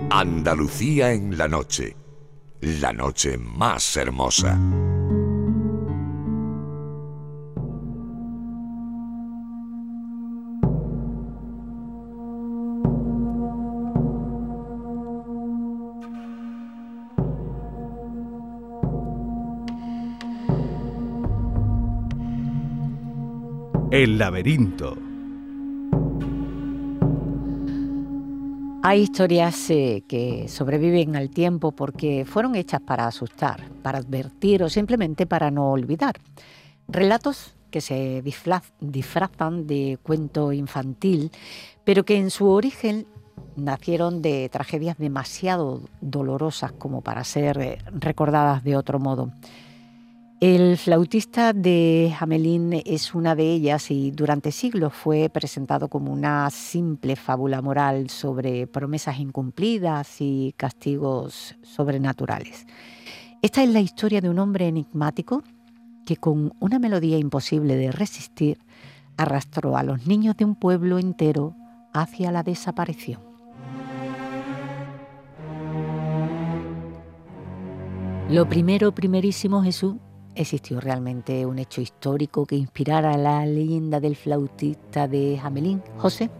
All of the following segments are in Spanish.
Andalucía en la noche más hermosa. El laberinto. Hay historias que sobreviven al tiempo porque fueron hechas para asustar, para advertir o simplemente para no olvidar. Relatos que se disfrazan de cuento infantil, pero que en su origen nacieron de tragedias demasiado dolorosas como para ser recordadas de otro modo. El flautista de Hamelín es una de ellas y durante siglos fue presentado como una simple fábula moral sobre promesas incumplidas y castigos sobrenaturales. Esta es la historia de un hombre enigmático que con una melodía imposible de resistir arrastró a los niños de un pueblo entero hacia la desaparición. Lo primerísimo, Jesús. ¿Existió realmente un hecho histórico que inspirara la leyenda del flautista de Hamelín, José?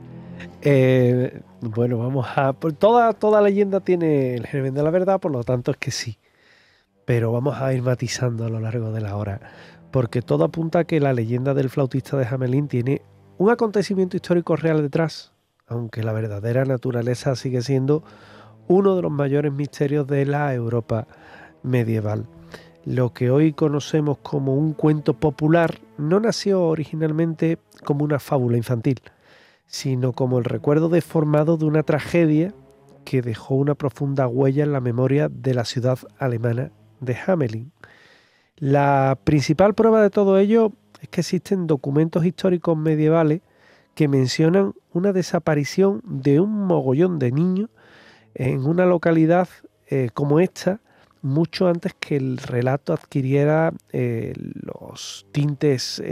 Bueno, vamos a... Toda leyenda tiene el germen de la verdad, por lo tanto es que sí. Pero vamos a ir matizando a lo largo de la hora, porque todo apunta a que la leyenda del flautista de Hamelín tiene un acontecimiento histórico real detrás, aunque la verdadera naturaleza sigue siendo uno de los mayores misterios de la Europa medieval. Lo que hoy conocemos como un cuento popular no nació originalmente como una fábula infantil, sino como el recuerdo deformado de una tragedia que dejó una profunda huella en la memoria de la ciudad alemana de Hamelin. La principal prueba de todo ello es que existen documentos históricos medievales que mencionan una desaparición de un mogollón de niños en una localidad como esta, mucho antes que el relato adquiriera los tintes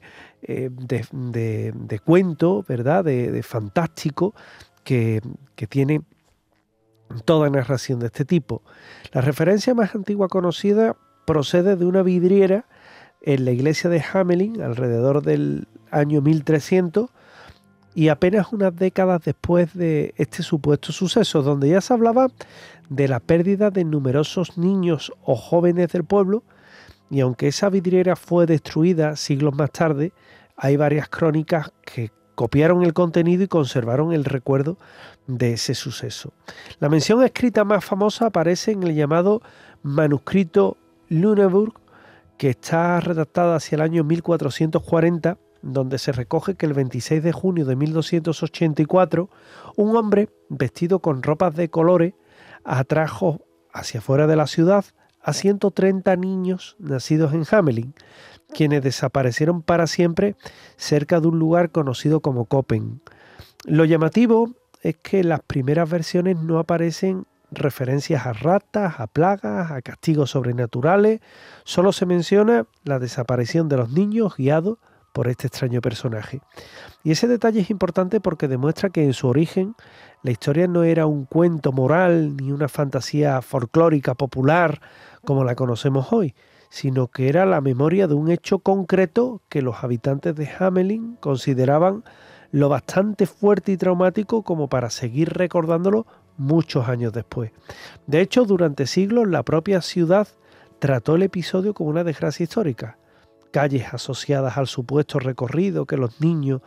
de cuento, ¿verdad? De fantástico que tiene toda narración de este tipo. La referencia más antigua conocida procede de una vidriera en la iglesia de Hamelin alrededor del año 1300 y apenas unas décadas después de este supuesto suceso, donde ya se hablaba de la pérdida de numerosos niños o jóvenes del pueblo, y aunque esa vidriera fue destruida siglos más tarde, hay varias crónicas que copiaron el contenido y conservaron el recuerdo de ese suceso. La mención escrita más famosa aparece en el llamado manuscrito Lüneburg, que está redactada hacia el año 1440, donde se recoge que el 26 de junio de 1284, un hombre vestido con ropas de colores atrajo hacia fuera de la ciudad a 130 niños nacidos en Hamelin, quienes desaparecieron para siempre cerca de un lugar conocido como Koppen. Lo llamativo es que en las primeras versiones no aparecen referencias a ratas, a plagas, a castigos sobrenaturales, solo se menciona la desaparición de los niños guiados por este extraño personaje. Y ese detalle es importante porque demuestra que en su origen la historia no era un cuento moral ni una fantasía folclórica popular como la conocemos hoy, sino que era la memoria de un hecho concreto que los habitantes de Hamelin consideraban lo bastante fuerte y traumático como para seguir recordándolo muchos años después. De hecho, durante siglos la propia ciudad trató el episodio como una desgracia histórica. Calles asociadas al supuesto recorrido que los niños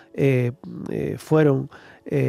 fueron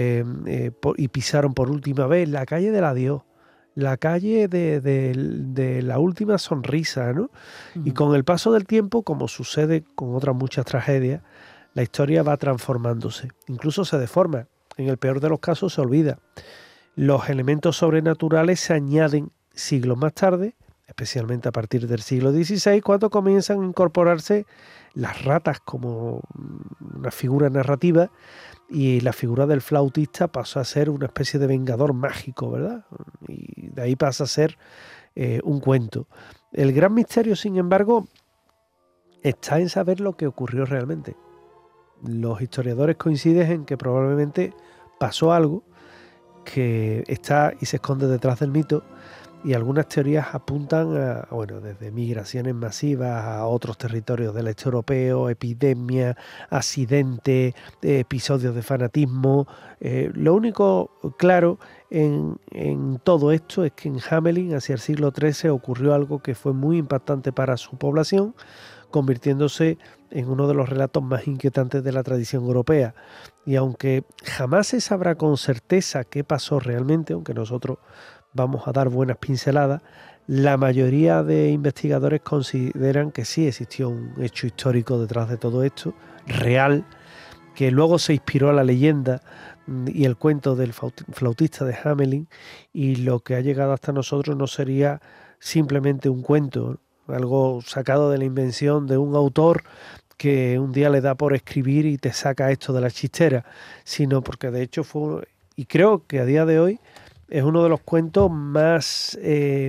y pisaron por última vez, la calle del adiós, la calle de la última sonrisa, ¿no? Y con el paso del tiempo, como sucede con otras muchas tragedias, la historia va transformándose, incluso se deforma, en el peor de los casos se olvida. Los elementos sobrenaturales se añaden siglos más tarde, especialmente a partir del siglo XVI, cuando comienzan a incorporarse las ratas como una figura narrativa y la figura del flautista pasa a ser una especie de vengador mágico, ¿verdad? Y de ahí pasa a ser un cuento. El gran misterio, sin embargo, está en saber lo que ocurrió realmente. Los historiadores coinciden en que probablemente pasó algo que está y se esconde detrás del mito, y algunas teorías apuntan a, bueno, desde migraciones masivas a otros territorios del este europeo, epidemias, accidentes, episodios de fanatismo. Lo único claro en todo esto es que en Hamelin, hacia el siglo XIII, ocurrió algo que fue muy impactante para su población, convirtiéndose en uno de los relatos más inquietantes de la tradición europea. Y aunque jamás se sabrá con certeza qué pasó realmente, aunque nosotros vamos a dar buenas pinceladas, la mayoría de investigadores consideran que sí existió un hecho histórico detrás de todo esto, real, que luego se inspiró a la leyenda y el cuento del flautista de Hamelin, y lo que ha llegado hasta nosotros no sería simplemente un cuento, algo sacado de la invención de un autor que un día le da por escribir y te saca esto de la chistera, sino porque de hecho fue, y creo que a día de hoy es uno de los cuentos más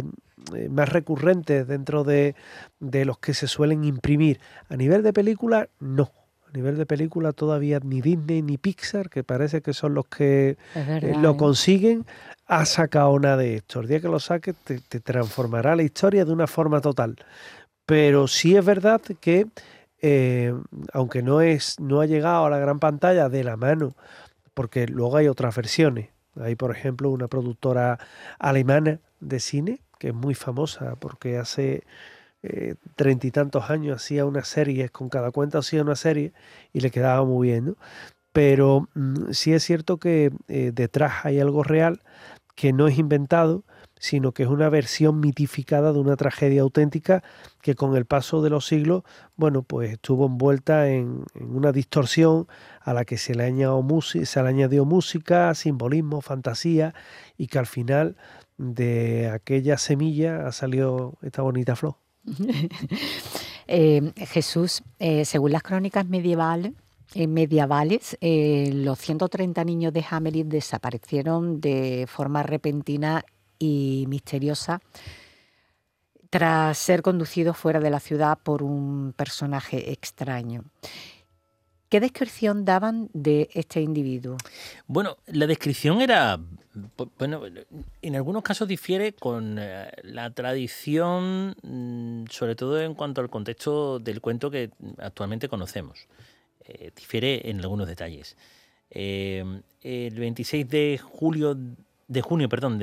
recurrentes dentro de los que se suelen imprimir. A nivel de película, no. A nivel de película todavía ni Disney ni Pixar, que parece que son los que lo consiguen, ha sacado nada de esto. El día que lo saques te transformará la historia de una forma total. Pero sí es verdad que, aunque no ha llegado a la gran pantalla de la mano, porque luego hay otras versiones. Hay, por ejemplo, una productora alemana de cine que es muy famosa porque hace 30 y tantos años hacía unas series, con cada cuenta hacía una serie y le quedaba muy bien, ¿no? Pero sí es cierto que detrás hay algo real que no es inventado, sino que es una versión mitificada de una tragedia auténtica que con el paso de los siglos, bueno, pues estuvo envuelta en una distorsión a la que se le añadió música, simbolismo, fantasía, y que al final de aquella semilla ha salido esta bonita flor. Jesús, según las crónicas medievales, los 130 niños de Hamelin desaparecieron de forma repentina y misteriosa tras ser conducidos fuera de la ciudad por un personaje extraño. ¿Qué descripción daban de este individuo? Bueno, la descripción era, bueno, en algunos casos difiere con la tradición, sobre todo en cuanto al contexto del cuento que actualmente conocemos. Difiere en algunos detalles. El 26 de junio de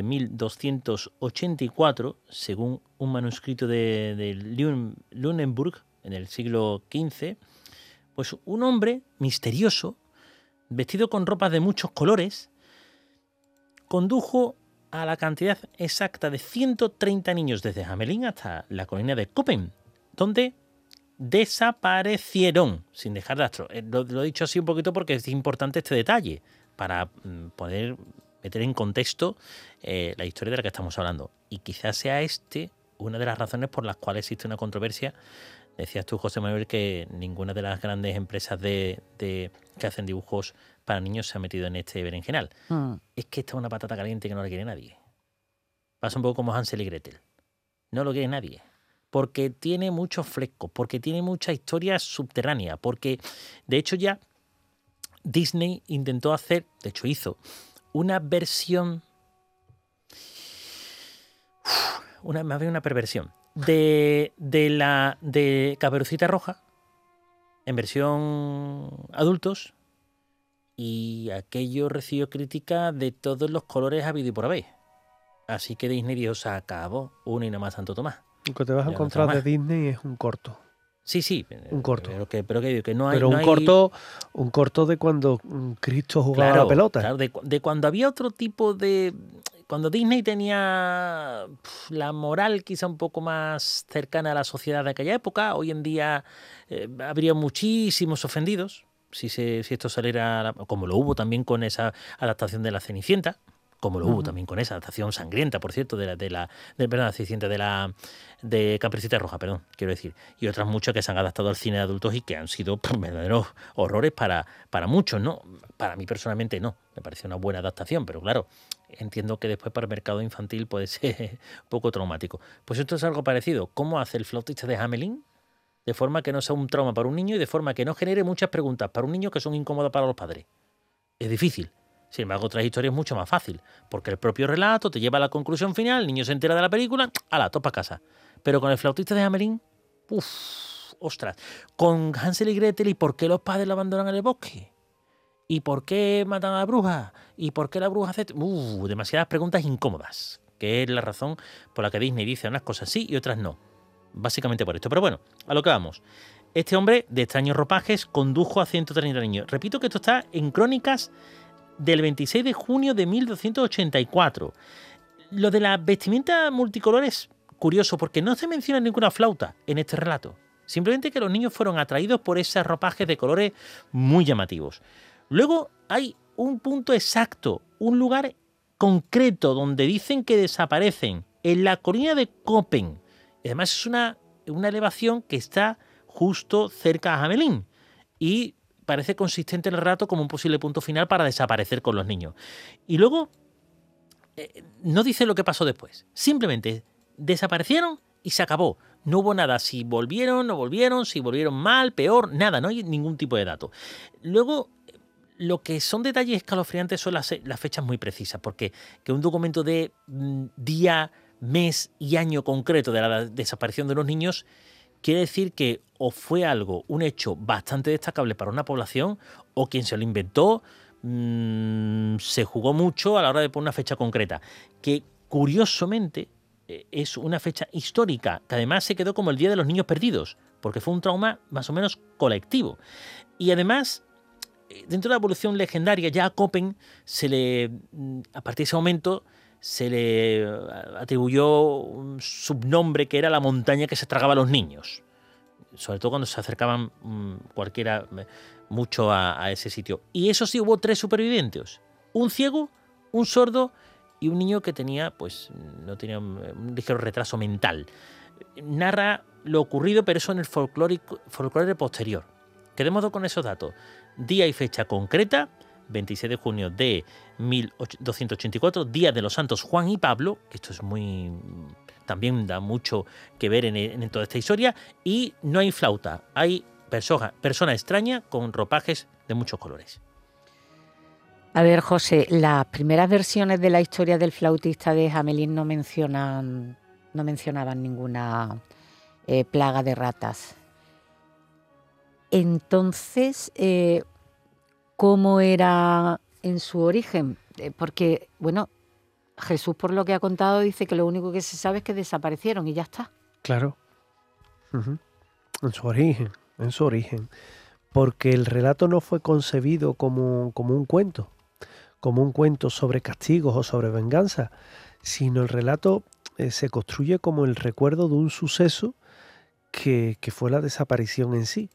1284, según un manuscrito de Lunenburg en el siglo XV, pues un hombre misterioso, vestido con ropas de muchos colores, condujo a la cantidad exacta de 130 niños desde Hamelin hasta la colina de Koppen, donde desaparecieron sin dejar rastro. Lo he dicho así un poquito porque es importante este detalle para poder meter en contexto la historia de la que estamos hablando. Y quizás sea una de las razones por las cuales existe una controversia. Decías tú, José Manuel, que ninguna de las grandes empresas que hacen dibujos para niños se ha metido en este berenjenal. Es que esta es una patata caliente que no la quiere nadie. Pasa un poco como Hansel y Gretel. No lo quiere nadie. Porque tiene muchos flecos, porque tiene mucha historia subterránea, porque de hecho ya Disney intentó hacer, de hecho hizo, una versión, más bien una perversión, de Caperucita Roja en versión adultos, y aquello recibió crítica de todos los colores habido y por haber. Así que Disney dijo, se acabó, uno y no más Santo Tomás. Lo que te vas a encontrar de Disney es un corto. Sí. Un corto. Pero que no hay... Pero no un corto de cuando Cristo jugaba a la pelota. Claro, de cuando había otro tipo de... Cuando Disney tenía la moral quizá un poco más cercana a la sociedad de aquella época, hoy en día habría muchísimos ofendidos si esto saliera, como lo hubo también con esa adaptación de La Cenicienta, como lo hubo también con esa adaptación sangrienta, por cierto, de Caperucita Roja, quiero decir, y otras muchas que se han adaptado al cine de adultos y que han sido verdaderos horrores para muchos, ¿no? Para mí personalmente no, me pareció una buena adaptación, pero claro, entiendo que después para el mercado infantil puede ser un poco traumático. Pues esto es algo parecido. ¿Cómo hace el flautista de Hamelin? De forma que no sea un trauma para un niño y de forma que no genere muchas preguntas para un niño que son incómodas para los padres. Es difícil. Sin embargo, otras historias es mucho más fácil, porque el propio relato te lleva a la conclusión final, el niño se entera de la película, ¡hala, topa casa! Pero con el flautista de Hamelín, ostras, con Hansel y Gretel, ¿y por qué los padres la abandonan en el bosque? ¿Y por qué matan a la bruja? ¿Y por qué la bruja hace...? Demasiadas preguntas incómodas, que es la razón por la que Disney dice unas cosas sí y otras no. Básicamente por esto. Pero bueno, a lo que vamos. Este hombre de extraños ropajes condujo a 130 niños. Repito que esto está en Crónicas del 26 de junio de 1284. Lo de la vestimenta multicolor es curioso porque no se menciona ninguna flauta en este relato. Simplemente que los niños fueron atraídos por esos ropajes de colores muy llamativos. Luego hay un punto exacto, un lugar concreto donde dicen que desaparecen, en la colina de Köppen. Además es una elevación que está justo cerca a Hamelín y parece consistente el relato como un posible punto final para desaparecer con los niños. Y luego no dice lo que pasó después. Simplemente desaparecieron y se acabó. No hubo nada. Si volvieron, no volvieron, si volvieron mal, peor, nada. No hay ningún tipo de dato. Luego, lo que son detalles escalofriantes son las fechas muy precisas, porque que un documento de día, mes y año concreto de la desaparición de los niños quiere decir que o fue un hecho bastante destacable para una población, o quien se lo inventó se jugó mucho a la hora de poner una fecha concreta, que curiosamente es una fecha histórica, que además se quedó como el Día de los Niños Perdidos, porque fue un trauma más o menos colectivo. Y además, dentro de la evolución legendaria, ya a Köppen a partir de ese momento, se le atribuyó un subnombre que era la montaña que se tragaba a los niños, sobre todo cuando se acercaban cualquiera mucho a ese sitio. Y eso sí, hubo 3 supervivientes: un ciego, un sordo y un niño que no tenía un ligero retraso mental. Narra lo ocurrido, pero eso en el folclore posterior. Quedémonos con esos datos. Día y fecha concreta: 26 de junio de 1284, Día de los Santos Juan y Pablo, que esto es también da mucho que ver en toda esta historia, y no hay flauta, hay persona extraña con ropajes de muchos colores. A ver, José, las primeras versiones de la historia del flautista de Hamelín no mencionaban ninguna plaga de ratas. Entonces, ¿cómo era en su origen? Porque, bueno, Jesús, por lo que ha contado, dice que lo único que se sabe es que desaparecieron y ya está. Claro. En su origen. Porque el relato no fue concebido como un cuento sobre castigos o sobre venganza, sino el relato se construye como el recuerdo de un suceso que fue la desaparición en sí.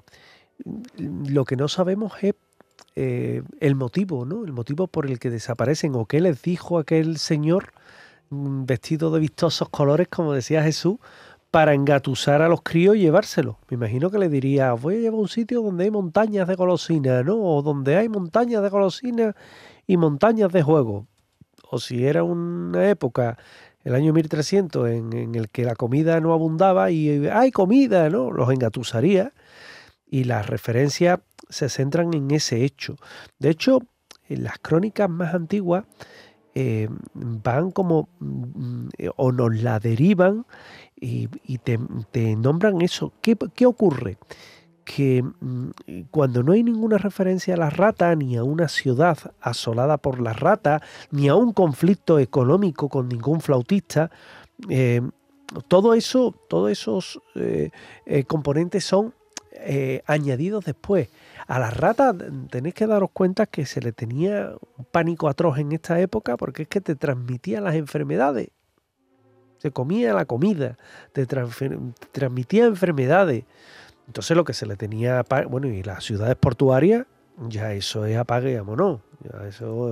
Lo que no sabemos es el motivo, ¿no? El motivo por el que desaparecen, o qué les dijo aquel señor vestido de vistosos colores, como decía Jesús, para engatusar a los críos y llevárselos. Me imagino que le diría: voy a llevar a un sitio donde hay montañas de golosinas, ¿no? O donde hay montañas de golosinas y montañas de juego. O si era una época, el año 1300, en el que la comida no abundaba y hay comida, ¿no? Los engatusaría. Y las referencias se centran en ese hecho. De hecho, en las crónicas más antiguas van como o nos la derivan y te nombran eso. ¿Qué ocurre? Que cuando no hay ninguna referencia a las ratas, ni a una ciudad asolada por las ratas, ni a un conflicto económico con ningún flautista, todos esos componentes son añadidos después. A las ratas tenéis que daros cuenta que se le tenía un pánico atroz en esta época, porque es que te transmitía las enfermedades. Se comía la comida, te transmitía enfermedades. Entonces lo que se le tenía, bueno, y las ciudades portuarias, ya eso es apague y vámonos. Ya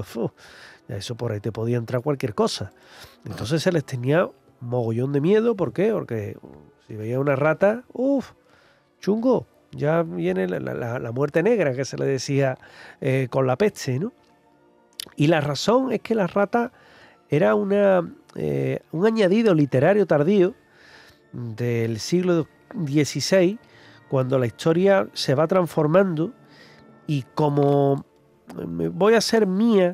eso por ahí te podía entrar cualquier cosa. Entonces se les tenía un mogollón de miedo. ¿Por qué? Porque si veía una rata, chungo, ya viene la muerte negra, que se le decía con la peste, ¿no? Y la razón es que la rata era un añadido literario tardío del siglo XVI, cuando la historia se va transformando y como voy a hacer mía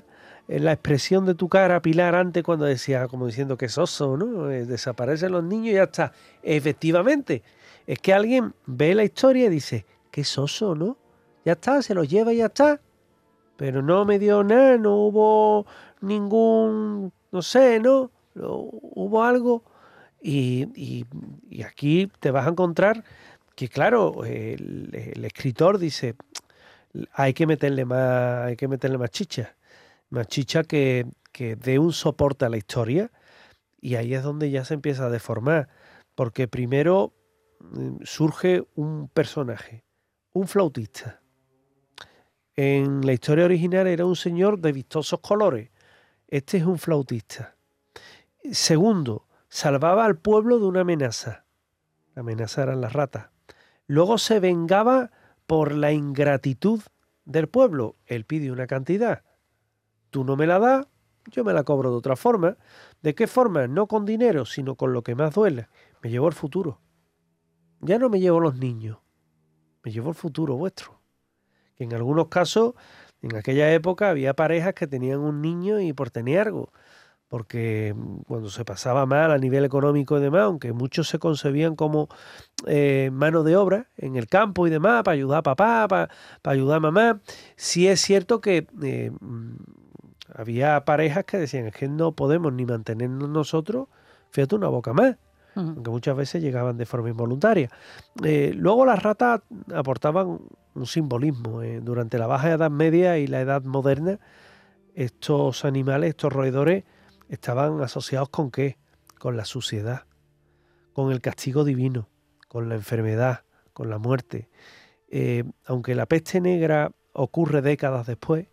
la expresión de tu cara, Pilar, antes cuando decía, como diciendo que soso, ¿no? Desaparecen los niños y ya está. Efectivamente, es que alguien ve la historia y dice, qué soso, ¿no? Ya está, se los lleva y ya está. Pero no me dio nada, no hubo ningún, no sé, ¿no? Hubo algo. Y aquí te vas a encontrar que, claro, el escritor dice, hay que meterle más chicha que dé un soporte a la historia, y ahí es donde ya se empieza a deformar, porque primero surge un personaje, un flautista. En la historia original era un señor de vistosos colores, este es un flautista. Segundo, salvaba al pueblo de una amenaza, la amenaza eran las ratas. Luego se vengaba por la ingratitud del pueblo, él pide una cantidad, tú no me la das, yo me la cobro de otra forma. ¿De qué forma? No con dinero, sino con lo que más duele. Me llevo el futuro. Ya no me llevo los niños, me llevo el futuro vuestro. Que en algunos casos, en aquella época, había parejas que tenían un niño y por tener algo, porque cuando se pasaba mal a nivel económico y demás, aunque muchos se concebían como mano de obra en el campo y demás, para ayudar a papá, para ayudar a mamá, sí es cierto que había parejas que decían, es que no podemos ni mantenernos nosotros, fíjate, una boca más, aunque muchas veces llegaban de forma involuntaria. Luego las ratas aportaban un simbolismo. Durante la Baja Edad Media y la Edad Moderna, estos animales, estos roedores, estaban asociados ¿con qué? Con la suciedad, con el castigo divino, con la enfermedad, con la muerte. Aunque la peste negra ocurre décadas después,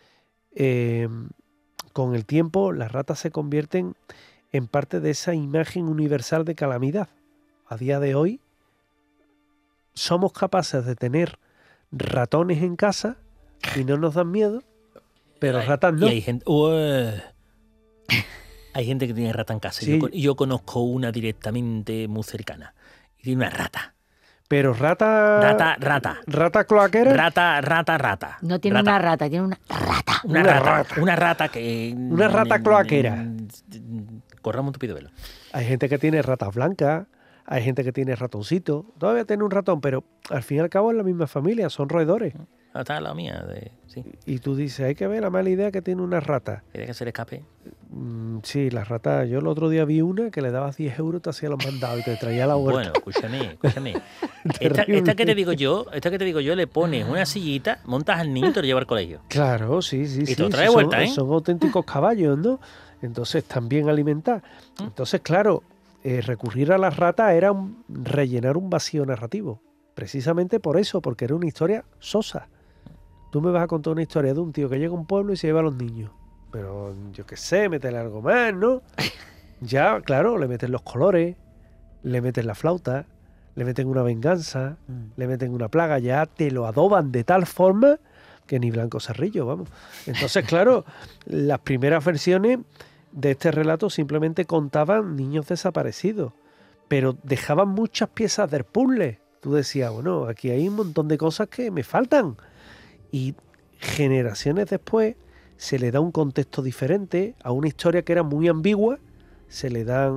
con el tiempo las ratas se convierten en parte de esa imagen universal de calamidad. A día de hoy somos capaces de tener ratones en casa y no nos dan miedo, pero ratas no. Y hay gente que tiene rata en casa. Sí. Yo conozco una directamente muy cercana. Y tiene una rata. Pero rata cloaquera. Rata. No tiene una rata, tiene una rata. Una rata que... Una rata cloaquera. Corramos un tupido velo. Hay gente que tiene ratas blancas, hay gente que tiene ratoncito. Todavía tiene un ratón, pero al fin y al cabo es la misma familia, son roedores. Está la mía, sí. Y tú dices, hay que ver la mala idea que tiene una rata. ¿Quiere que se le escape? Sí, las ratas. Yo el otro día vi una que le dabas 10 euros, te hacía los mandados y te traía a la huerta. Bueno, escúchame. esta que te digo yo, le pones una sillita, montas al niño y te lo llevas al colegio. Claro, sí. Y te lo trae de vuelta, son auténticos caballos, ¿no? Entonces están bien alimentados. Entonces, claro, recurrir a las ratas era rellenar un vacío narrativo. Precisamente por eso, porque era una historia sosa. Tú me vas a contar una historia de un tío que llega a un pueblo y se lleva a los niños. Pero yo qué sé, métele algo más, ¿no? Ya, claro, le meten los colores, le meten la flauta, le meten una venganza, le meten una plaga, ya te lo adoban de tal forma que ni Blanco Cerrillo, vamos. Entonces, claro, las primeras versiones de este relato simplemente contaban niños desaparecidos, pero dejaban muchas piezas del puzzle. Tú decías, bueno, aquí hay un montón de cosas que me faltan. Y generaciones después se le da un contexto diferente a una historia que era muy ambigua, se le da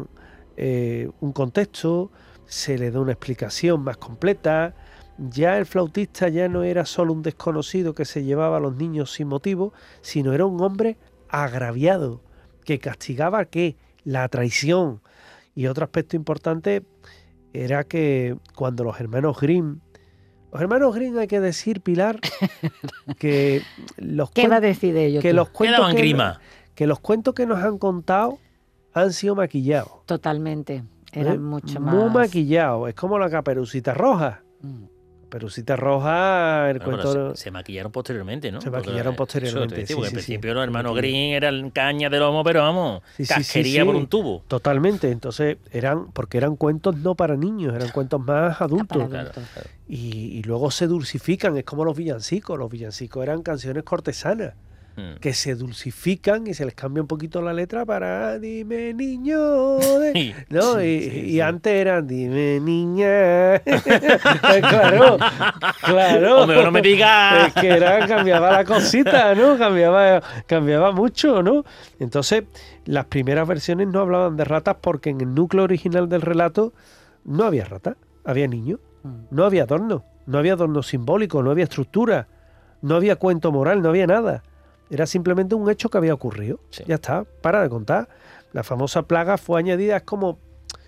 un contexto, se le da una explicación más completa. Ya el flautista ya no era solo un desconocido que se llevaba a los niños sin motivo, sino era un hombre agraviado que castigaba ¿qué? La traición. Y otro aspecto importante era que cuando los hermanos Grimm, hay que decir, Pilar, que los ¿Qué va a decir de ellos? que los cuentos que los cuentos que nos han contado han sido maquillados. Totalmente. Eran mucho más... Muy maquillados. Es como la Caperucita Roja. Caperucita Roja, el cuento... Se maquillaron posteriormente, ¿no? Se maquillaron posteriormente, Porque al sí. principio los hermanos Grimm eran caña de lomo, pero vamos, casquería por un tubo. Totalmente. Entonces porque eran cuentos no para niños, eran cuentos más adultos. Claro. Y luego se dulcifican, es como los villancicos. Los villancicos eran canciones cortesanas. que se dulcifican y se les cambia un poquito la letra para dime niño, ¿no? Y antes eran dime niña. Claro. O mejor no me digas. Es que cambiaba la cosita, ¿no? Cambiaba mucho, ¿no? Entonces, las primeras versiones no hablaban de ratas porque en el núcleo original del relato no había ratas, había niños, no había adorno simbólico, no había estructura, no había cuento moral, no había nada. Era simplemente un hecho que había ocurrido. Sí. Ya está, para de contar. La famosa plaga fue añadida, es como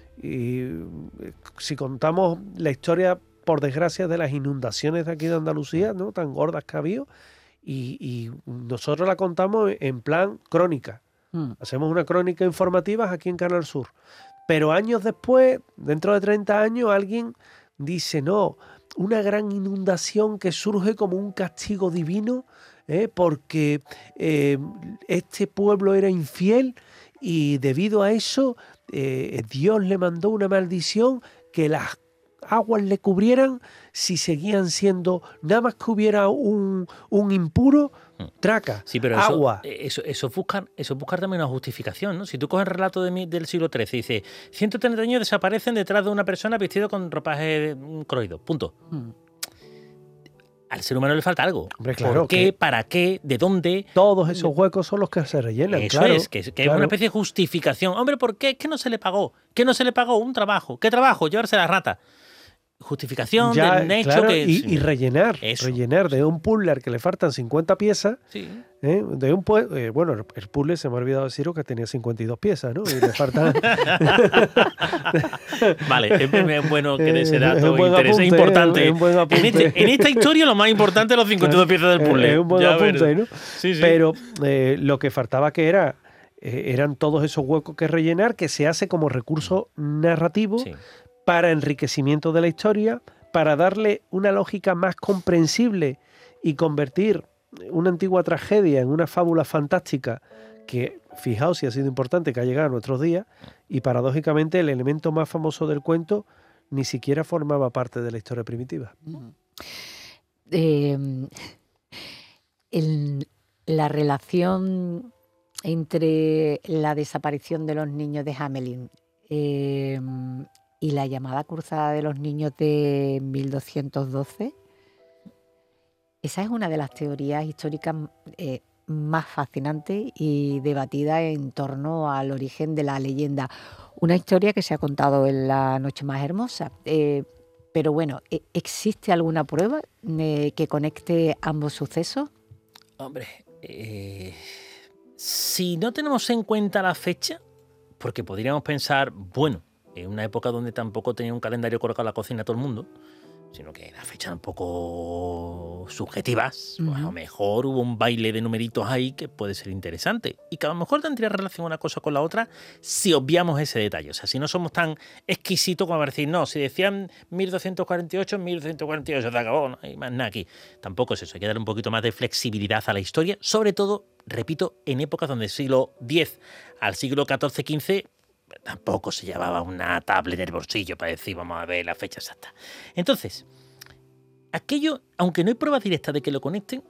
si contamos la historia, por desgracia, de las inundaciones de aquí de Andalucía, ¿no? Tan gordas que ha habido, y nosotros la contamos en plan crónica. Hacemos una crónica informativa aquí en Canal Sur. Pero años después, dentro de 30 años, alguien dice, no, una gran inundación que surge como un castigo divino, porque este pueblo era infiel y debido a eso Dios le mandó una maldición que las aguas le cubrieran si seguían siendo, nada más que hubiera un impuro, traca, sí, pero agua. Eso es buscar también una justificación, ¿no? Si tú coges el relato del siglo XIII y dice 130 niños desaparecen detrás de una persona vestido con ropaje croido, punto. Al ser humano le falta algo. Hombre, claro, ¿por qué? ¿Para qué? ¿De dónde? Todos esos huecos son los que se rellenan. Eso claro, es, que es una especie de justificación. Hombre, ¿por qué? ¿Qué no se le pagó? ¿Qué no se le pagó? Un trabajo. ¿Qué trabajo? Llevarse la rata. Justificación de un hecho claro, que... Y rellenar. Eso. Rellenar de un puzzle que le faltan 50 piezas. Sí. De un bueno, el puzzle se me ha olvidado deciros que tenía 52 piezas, ¿no? Y le faltan... Vale, es bueno que ese dato es importante. En esta historia lo más importante es los 52 piezas del puzzle. Es un buen apunte, ¿no? Sí. Pero lo que faltaba que eran todos esos huecos que rellenar, que se hace como recurso narrativo, sí, para enriquecimiento de la historia, para darle una lógica más comprensible y convertir una antigua tragedia en una fábula fantástica que, fijaos si ha sido importante que ha llegado a nuestros días, y paradójicamente el elemento más famoso del cuento ni siquiera formaba parte de la historia primitiva. La relación entre la desaparición de los niños de Hamelin y la llamada Cruzada de los Niños de 1212, esa es una de las teorías históricas más fascinantes y debatidas en torno al origen de la leyenda. Una historia que se ha contado en La Noche Más Hermosa. Pero bueno, ¿existe alguna prueba que conecte ambos sucesos? Hombre, si no tenemos en cuenta la fecha, porque podríamos pensar, bueno, en una época donde tampoco tenía un calendario colocado en la cocina todo el mundo, sino que las fechas un poco subjetivas, pues a lo mejor hubo un baile de numeritos ahí que puede ser interesante y que a lo mejor tendría relación una cosa con la otra si obviamos ese detalle. O sea, si no somos tan exquisitos como para decir, no, si decían 1248, 1248 se acabó, no hay más nada aquí. Tampoco es eso, hay que darle un poquito más de flexibilidad a la historia, sobre todo, repito, en épocas donde del siglo X al siglo XIV-XV tampoco se llevaba una tablet en el bolsillo para decir, vamos a ver la fecha exacta. Entonces, aquello, aunque no hay pruebas directas de que lo conecten,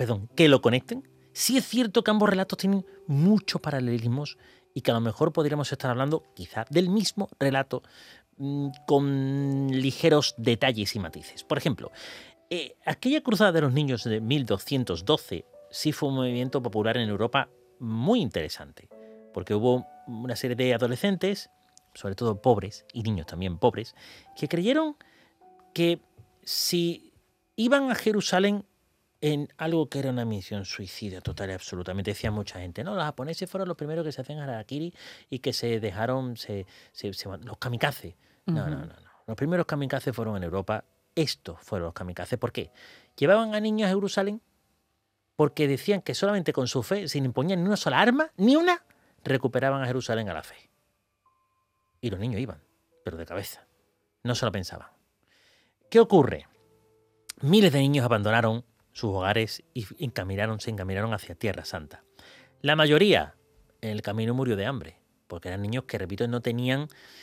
sí es cierto que ambos relatos tienen muchos paralelismos y que a lo mejor podríamos estar hablando quizá del mismo relato con ligeros detalles y matices. Por ejemplo, aquella cruzada de los niños de 1212 sí fue un movimiento popular en Europa muy interesante, porque hubo una serie de adolescentes, sobre todo pobres, y niños también pobres, que creyeron que si iban a Jerusalén en algo que era una misión suicida total y absolutamente, decía mucha gente, ¿no? Los japoneses fueron los primeros que se hacen harakiri y que se dejaron, los kamikaze. No. Los primeros kamikaze fueron en Europa. Estos fueron los kamikaze. ¿Por qué? Llevaban a niños a Jerusalén porque decían que solamente con su fe, sin imponer ni una sola arma, ni una, recuperaban a Jerusalén a la fe. Y los niños iban, pero de cabeza. No se lo pensaban. ¿Qué ocurre? Miles de niños abandonaron sus hogares y se encaminaron hacia Tierra Santa. La mayoría en el camino murió de hambre, porque eran niños que, repito, no tenían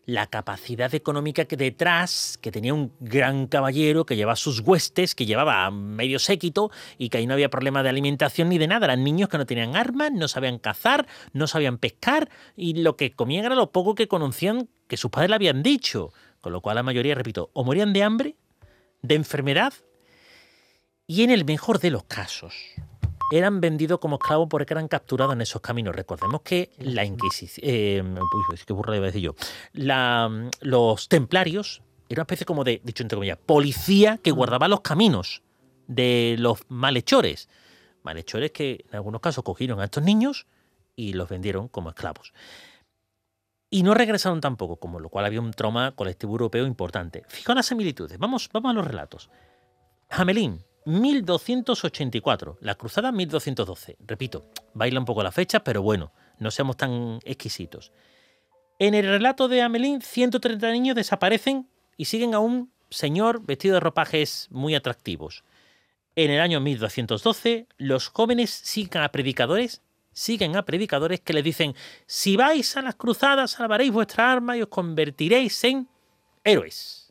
la capacidad económica que detrás, que tenía un gran caballero que llevaba sus huestes, que llevaba medio séquito y que ahí no había problema de alimentación ni de nada. Eran niños que no tenían armas, no sabían cazar, no sabían pescar y lo que comían era lo poco que conocían que sus padres le habían dicho. Con lo cual la mayoría, repito, o morían de hambre, de enfermedad y en el mejor de los casos eran vendidos como esclavos porque eran capturados en esos caminos. Recordemos que la Inquisición, qué burra iba a decir yo, los templarios eran una especie como de, dicho entre comillas, policía que guardaba los caminos de los malhechores. Malhechores que en algunos casos cogieron a estos niños y los vendieron como esclavos. Y no regresaron tampoco, como lo cual había un trauma colectivo europeo importante. Fijaos las similitudes, vamos a los relatos. Hamelín, 1284, la cruzada 1212. Repito, baila un poco la fecha, pero bueno, no seamos tan exquisitos. En el relato de Hamelín, 130 niños desaparecen y siguen a un señor vestido de ropajes muy atractivos. En el año 1212, los jóvenes siguen a predicadores que les dicen: si vais a las cruzadas, salvaréis vuestra arma y os convertiréis en héroes.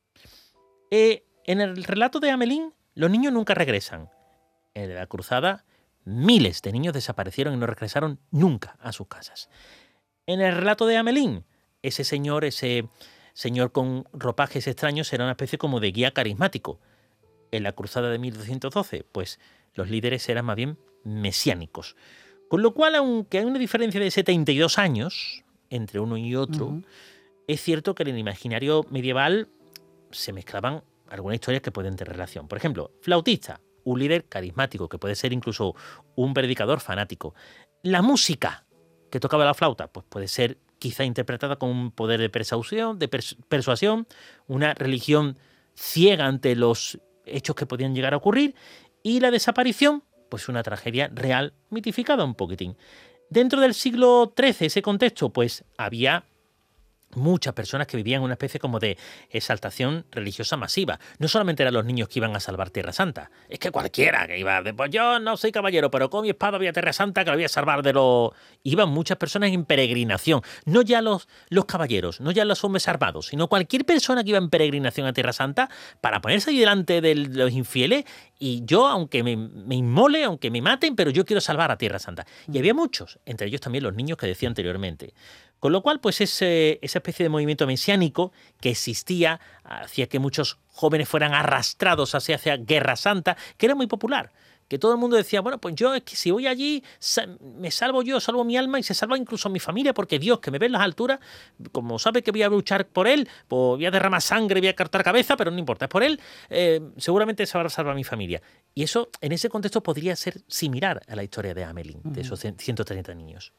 En el relato de Hamelín, los niños nunca regresan. En la cruzada, miles de niños desaparecieron y no regresaron nunca a sus casas. En el relato de Hamelín, ese señor con ropajes extraños era una especie como de guía carismático. En la cruzada de 1212, pues los líderes eran más bien mesiánicos. Con lo cual, aunque hay una diferencia de 72 años entre uno y otro, es cierto que en el imaginario medieval se mezclaban algunas historias que pueden tener relación. Por ejemplo, flautista, un líder carismático, que puede ser incluso un predicador fanático. La música que tocaba la flauta, pues puede ser quizá interpretada con un poder de persuasión, una religión ciega ante los hechos que podían llegar a ocurrir, y la desaparición, pues una tragedia real mitificada un poquitín. Dentro del siglo XIII, ese contexto, pues había muchas personas que vivían una especie como de exaltación religiosa masiva. No solamente eran los niños que iban a salvar Tierra Santa, es que cualquiera que iba, pues yo no soy caballero, pero con mi espada voy a Tierra Santa que la voy a salvar de los... Iban muchas personas en peregrinación, no ya los caballeros, no ya los hombres armados, sino cualquier persona que iba en peregrinación a Tierra Santa para ponerse ahí delante de los infieles y yo, aunque me inmole, aunque me maten, pero yo quiero salvar a Tierra Santa. Y había muchos, entre ellos también los niños que decía anteriormente. Con lo cual, pues esa especie de movimiento mesiánico que existía hacía que muchos jóvenes fueran arrastrados hacia Guerra Santa, que era muy popular. Que todo el mundo decía, bueno, pues yo es que si voy allí, me salvo yo, salvo mi alma y se salva incluso mi familia, porque Dios, que me ve en las alturas, como sabe que voy a luchar por él, pues voy a derramar sangre, voy a cortar cabeza, pero no importa, es por él, seguramente se va a salvar mi familia. Y eso, en ese contexto, podría ser similar a la historia de Hamelín, de esos 130 niños.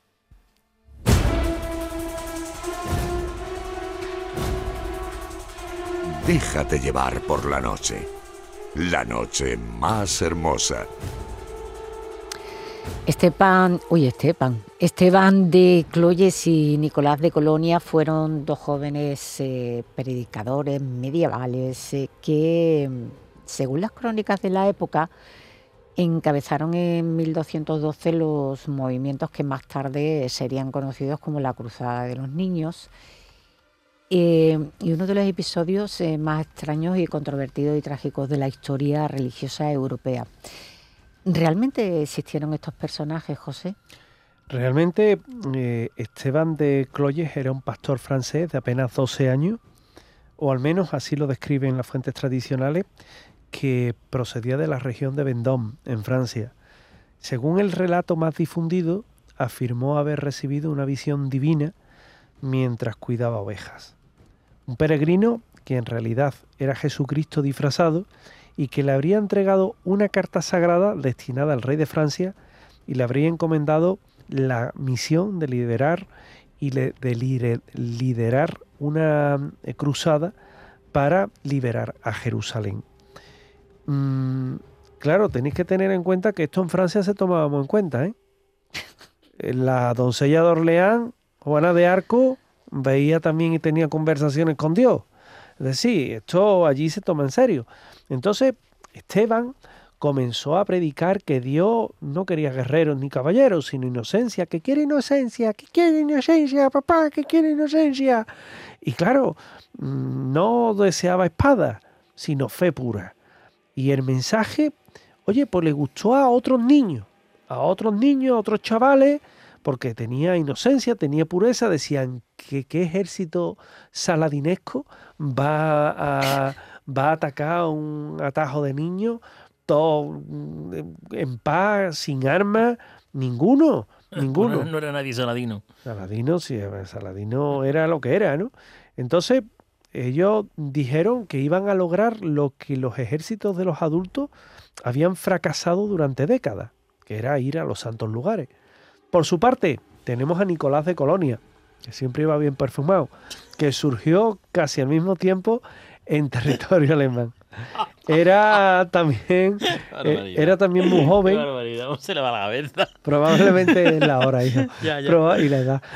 Déjate llevar por la noche más hermosa. Esteban de Cloyes y Nicolás de Colonia fueron dos jóvenes predicadores medievales que, según las crónicas de la época, encabezaron en 1212 los movimientos que más tarde serían conocidos como la Cruzada de los Niños. Y uno de los episodios más extraños y controvertidos y trágicos de la historia religiosa europea. ¿Realmente existieron estos personajes, José? Realmente Esteban de Cloyes era un pastor francés de apenas 12 años, o al menos así lo describen las fuentes tradicionales, que procedía de la región de Vendôme, en Francia. Según el relato más difundido, afirmó haber recibido una visión divina mientras cuidaba ovejas. Un peregrino que en realidad era Jesucristo disfrazado y que le habría entregado una carta sagrada destinada al rey de Francia y le habría encomendado la misión de liderar una cruzada para liberar a Jerusalén. Claro, tenéis que tener en cuenta que esto en Francia se tomaba muy en cuenta, ¿eh? La doncella de Orleans, Juana de Arco, veía también y tenía conversaciones con Dios. Es decir, esto allí se toma en serio. Entonces, Esteban comenzó a predicar que Dios no quería guerreros ni caballeros, sino inocencia. ¿Qué quiere inocencia? ¿Qué quiere inocencia, papá? ¿Qué quiere inocencia? Y claro, no deseaba espada, sino fe pura. Y el mensaje, oye, pues le gustó a otros niños, a otros chavales, porque tenía inocencia, tenía pureza. Decían que qué ejército saladinesco va a atacar un atajo de niños, todo en paz, sin armas, ninguno. No era nadie Saladino. Saladino, sí, Saladino era lo que era, ¿no? Entonces, ellos dijeron que iban a lograr lo que los ejércitos de los adultos habían fracasado durante décadas, que era ir a los santos lugares. Por su parte, tenemos a Nicolás de Colonia, que siempre iba bien perfumado, que surgió casi al mismo tiempo en territorio alemán. Era también muy joven. Qué barbaridad, ¿cómo se le va la cabeza? Probablemente la hora, hija. Ya. Y la edad.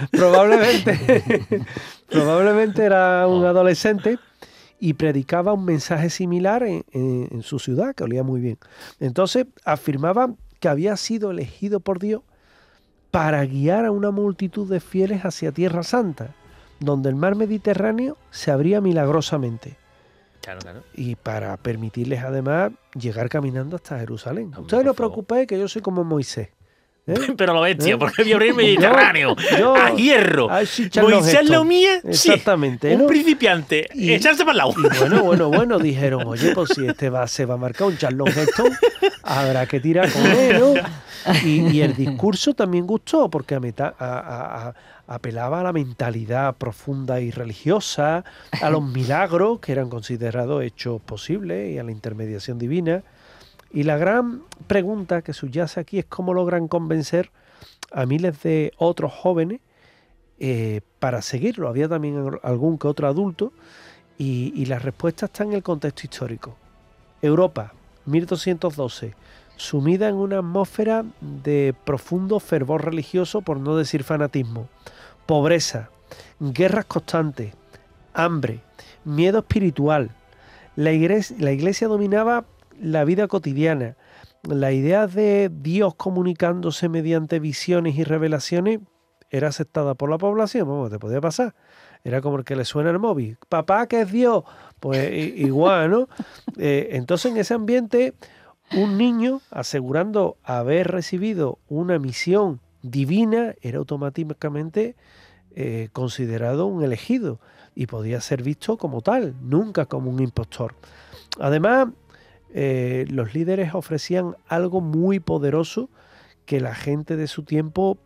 Probablemente era un adolescente y predicaba un mensaje similar en su ciudad, que olía muy bien. Entonces afirmaba que había sido elegido por Dios para guiar a una multitud de fieles hacia Tierra Santa, donde el mar Mediterráneo se abría milagrosamente. Claro. Y para permitirles además llegar caminando hasta Jerusalén. Hombre, Ustedes no os por favor. preocupéis, que yo soy como Moisés. Pero lo bestia, porque voy a abrir el Mediterráneo a hierro. Moisés lo mía, exactamente, sí. ¿no? Un principiante, echarse para el lado. Y bueno, dijeron, oye, pues si se va a marcar un Charlton Heston, habrá que tirar con él, ¿no? Y el discurso también gustó, porque apelaba a la mentalidad profunda y religiosa, a los milagros que eran considerados hechos posibles y a la intermediación divina. Y la gran pregunta que subyace aquí es cómo logran convencer a miles de otros jóvenes para seguirlo. Había también algún que otro adulto y la respuesta está en el contexto histórico. Europa, 1212, sumida en una atmósfera de profundo fervor religioso, por no decir fanatismo. Pobreza, guerras constantes, hambre, miedo espiritual. La iglesia dominaba la vida cotidiana. La idea de Dios comunicándose mediante visiones y revelaciones era aceptada por la población. Vamos, te podía pasar. Era como el que le suena el móvil. Papá, ¿qué es Dios? Pues igual, ¿no? Entonces, en ese ambiente, un niño asegurando haber recibido una misión divina era automáticamente considerado un elegido y podía ser visto como tal, nunca como un impostor. Además, los líderes ofrecían algo muy poderoso que la gente de su tiempo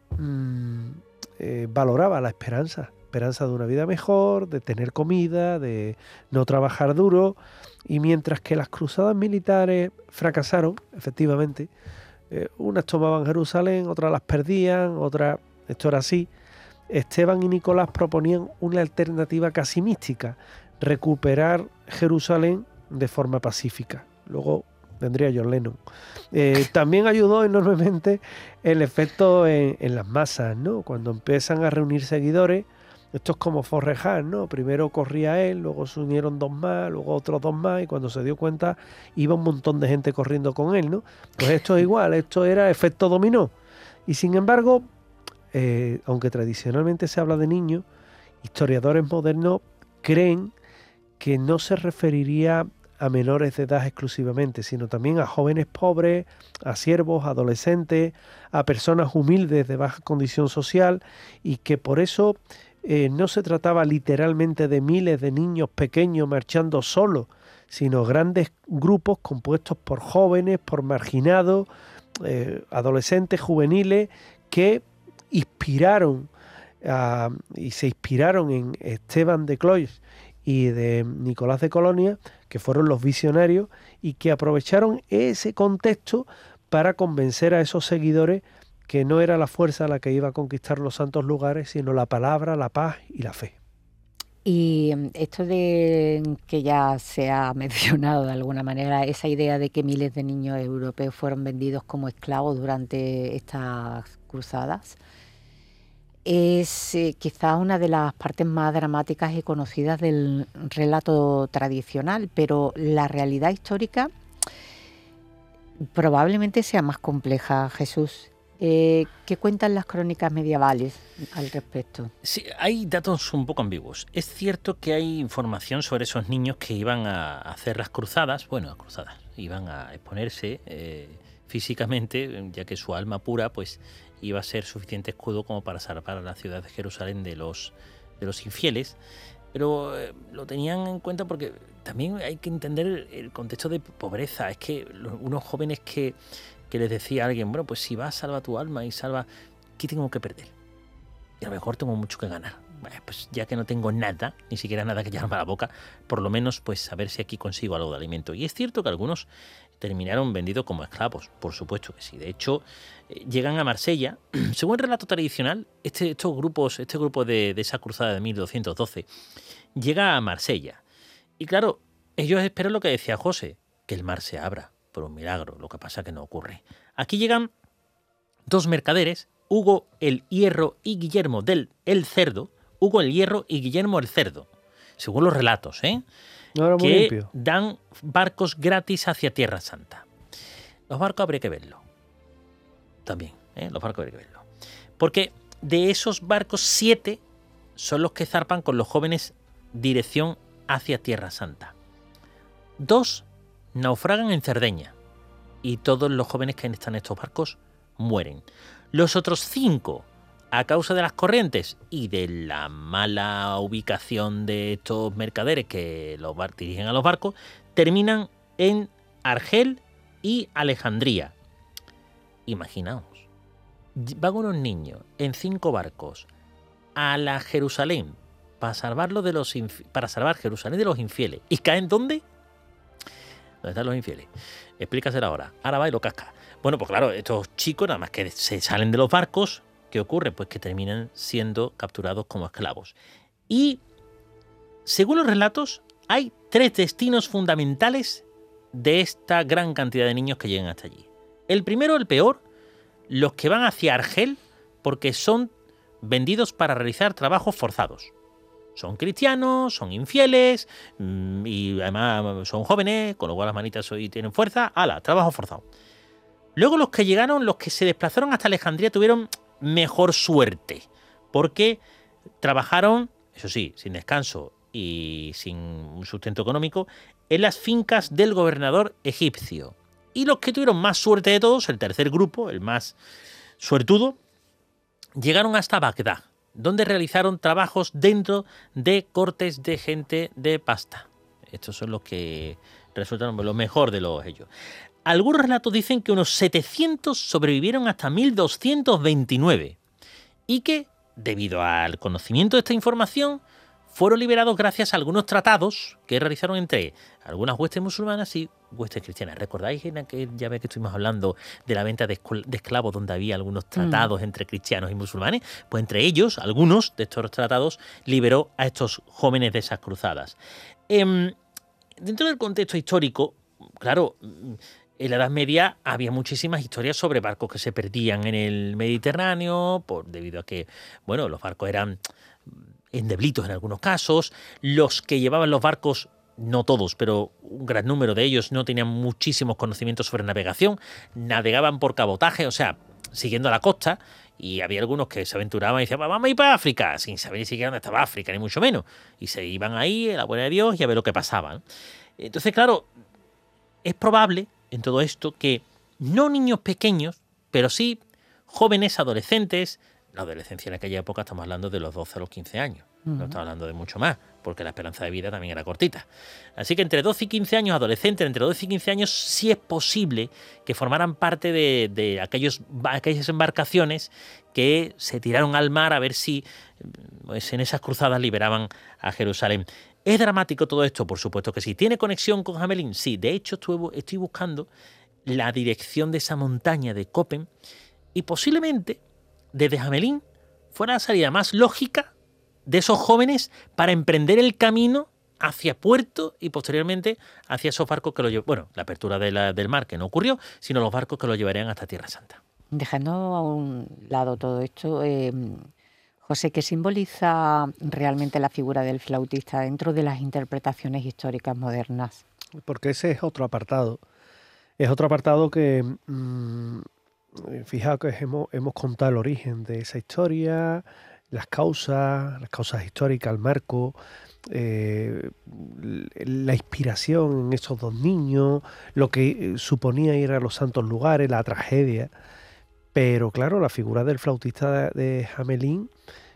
valoraba: la esperanza de una vida mejor, de tener comida, de no trabajar duro. Y mientras que las cruzadas militares fracasaron, efectivamente, unas tomaban Jerusalén, otras las perdían, otras, esto era así, Esteban y Nicolás proponían una alternativa casi mística: recuperar Jerusalén de forma pacífica. Luego vendría John Lennon. También ayudó enormemente el efecto en las masas, ¿no? Cuando empiezan a reunir seguidores, esto es como Forreján, ¿no? Primero corría él, luego se unieron dos más, luego otros dos más, y cuando se dio cuenta iba un montón de gente corriendo con él, ¿no? Pues esto es igual, esto era efecto dominó. Y sin embargo, aunque tradicionalmente se habla de niños, historiadores modernos creen que no se referiría a menores de edad exclusivamente, sino también a jóvenes pobres, a siervos, adolescentes, a personas humildes de baja condición social, y que por eso no se trataba literalmente de miles de niños pequeños marchando solos, sino grandes grupos compuestos por jóvenes, por marginados, adolescentes, juveniles, que inspiraron y se inspiraron en Esteban de Cloyes y de Nicolás de Colonia, que fueron los visionarios y que aprovecharon ese contexto para convencer a esos seguidores que no era la fuerza la que iba a conquistar los santos lugares, sino la palabra, la paz y la fe. Y esto de que ya se ha mencionado de alguna manera, esa idea de que miles de niños europeos fueron vendidos como esclavos durante estas cruzadas, es quizás una de las partes más dramáticas y conocidas del relato tradicional, pero la realidad histórica Probablemente sea más compleja, Jesús. ¿Qué cuentan las crónicas medievales al respecto? Sí, hay datos un poco ambiguos. Es cierto que hay información sobre esos niños que iban a hacer las cruzadas, iban a exponerse físicamente, ya que su alma pura pues iba a ser suficiente escudo como para salvar a la ciudad de Jerusalén de los infieles. Pero lo tenían en cuenta porque también hay que entender el contexto de pobreza. Es que unos jóvenes que les decía a alguien, bueno, pues si vas, salva tu alma y salva, ¿qué tengo que perder? Y a lo mejor tengo mucho que ganar. Bueno, pues ya que no tengo nada, ni siquiera nada que llevarme a la boca, por lo menos pues a ver si aquí consigo algo de alimento. Y es cierto que algunos terminaron vendidos como esclavos, por supuesto que sí. De hecho, llegan a Marsella. Según el relato tradicional, este grupo de esa cruzada de 1212 llega a Marsella. Y claro, ellos esperan lo que decía José, que el mar se abra por un milagro. Lo que pasa que no ocurre. Aquí llegan dos mercaderes, Hugo el Hierro y Guillermo el Cerdo. Hugo el Hierro y Guillermo el Cerdo. Según los relatos, No era muy que limpio. dan barcos gratis hacia Tierra Santa. Los barcos habría que verlo. También, los barcos habría que verlo. Porque de esos barcos, 7 son los que zarpan con los jóvenes dirección hacia Tierra Santa. 2 naufragan en Cerdeña y todos los jóvenes que están en estos barcos mueren. Los otros 5, a causa de las corrientes y de la mala ubicación de estos mercaderes que los dirigen a los barcos, terminan en Argel y Alejandría. Imaginaos, van unos niños en 5 barcos a la Jerusalén para salvar Jerusalén de los infieles. ¿Y caen dónde? ¿Dónde están los infieles? Explícaselo ahora. Ahora va y lo casca. Bueno, pues claro, estos chicos nada más que se salen de los barcos, ¿qué ocurre? Pues que terminan siendo capturados como esclavos. Y, según los relatos, hay 3 destinos fundamentales de esta gran cantidad de niños que llegan hasta allí. El primero, el peor, los que van hacia Argel porque son vendidos para realizar trabajos forzados. Son cristianos, son infieles y además son jóvenes, con lo cual las manitas hoy tienen fuerza. ¡Hala! Trabajo forzado. Luego los que se desplazaron hasta Alejandría tuvieron mejor suerte, porque trabajaron, eso sí, sin descanso y sin un sustento económico, en las fincas del gobernador egipcio. Y los que tuvieron más suerte de todos, el tercer grupo, el más suertudo, llegaron hasta Bagdad, donde realizaron trabajos dentro de cortes de gente de pasta. Estos son los que resultaron lo mejor de ellos. Algunos relatos dicen que unos 700 sobrevivieron hasta 1229 y que, debido al conocimiento de esta información, fueron liberados gracias a algunos tratados que realizaron entre algunas huestes musulmanas y huestes cristianas. ¿Recordáis en aquel llave que estuvimos hablando de la venta de esclavos, donde había algunos tratados entre cristianos y musulmanes? Pues entre ellos, algunos de estos tratados liberó a estos jóvenes de esas cruzadas. Dentro del contexto histórico, claro, en la Edad Media había muchísimas historias sobre barcos que se perdían en el Mediterráneo, debido a que, bueno, los barcos eran endeblitos en algunos casos. Los que llevaban los barcos, no todos, pero un gran número de ellos, no tenían muchísimos conocimientos sobre navegación, navegaban por cabotaje, o sea, siguiendo la costa, y había algunos que se aventuraban y decían, vamos a ir para África, sin saber ni siquiera dónde estaba África, ni mucho menos, y se iban ahí, a la buena de Dios, y a ver lo que pasaba, ¿no? Entonces, claro, es probable en todo esto que no niños pequeños, pero sí jóvenes, adolescentes. La adolescencia en aquella época estamos hablando de los 12 a los 15 años. No estamos hablando de mucho más, porque la esperanza de vida también era cortita. Así que entre 12 y 15 años, adolescentes, entre 12 y 15 años, sí es posible que formaran parte de aquellas embarcaciones que se tiraron al mar a ver si pues, en esas cruzadas liberaban a Jerusalén. ¿Es dramático todo esto? Por supuesto que sí. ¿Tiene conexión con Hamelin? Sí. De hecho, estoy buscando la dirección de esa montaña de Copen y posiblemente desde Hamelin fuera la salida más lógica de esos jóvenes para emprender el camino hacia puerto y posteriormente hacia esos barcos que lo llevan. Bueno, la apertura del mar que no ocurrió, sino los barcos que lo llevarían hasta Tierra Santa. Dejando a un lado todo esto, José, ¿qué simboliza realmente la figura del flautista dentro de las interpretaciones históricas modernas? Porque ese es otro apartado Es otro apartado que, fijaos que hemos contado el origen de esa historia, las causas históricas, el marco, la inspiración en esos dos niños, lo que suponía ir a los santos lugares, la tragedia. Pero claro, la figura del flautista de Hamelín